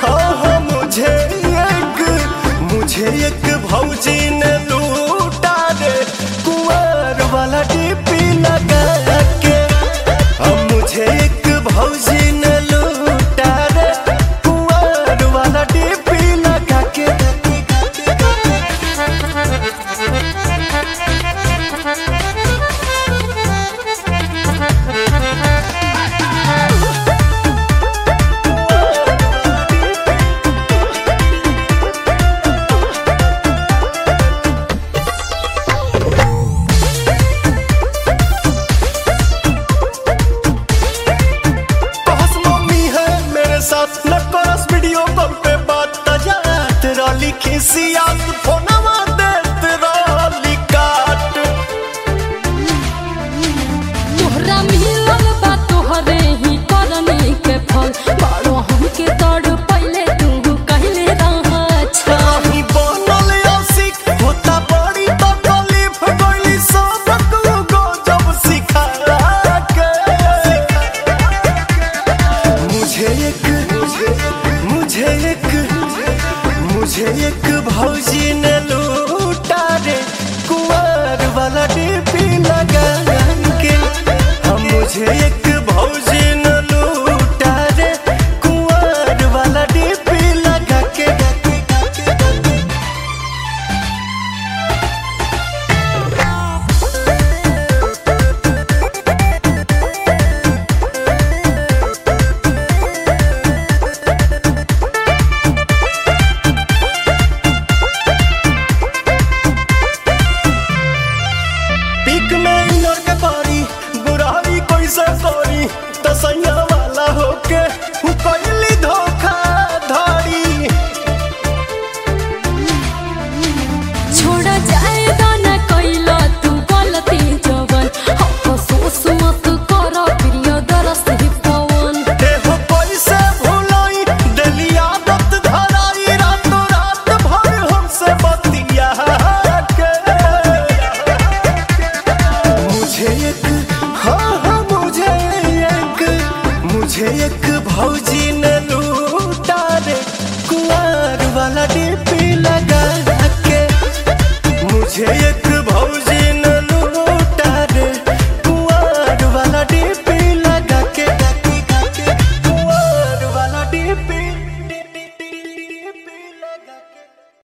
हाँ मुझे एक भौजी ने लूटा रे कुंवर वाला डीपी लगा के। मुझे एक भौजी ने लूटा रे कुंवर वाला डीपी लगा के। न करस वीडियो कॉल पे बात तजात रॉली खिसियात फोनवा देत रॉली काट। तोहरा मिलल बा तोहरे ही करनी के फल बाड़ो हमके तड़ पहिले तू कहले रहा छ राही बनल आशिक होता बड़ी तकलीफ गइली सब को जब सिखा के। मुझे एक भौजी ने लूटा रे कुंवर वाला डीपी लगा के। मुझे एक भौजी ने लूटा रे कुंवर वाला डीपी लगा के। बुराई कैसे करी तसैया वाला होके कैली धोखा धड़ी। छोड़ जाए दाना कैला तू गलती जवन अफसोस मत कर प्रिय दरस ही पवन। देहो कैसे भुलाई दिली आदत धराई रातों रात भर हमसे बतिया के। मुझे एक भौजी ने लूटा रे कुंवर वाला डीपी लगा के। मुझे एक भौजी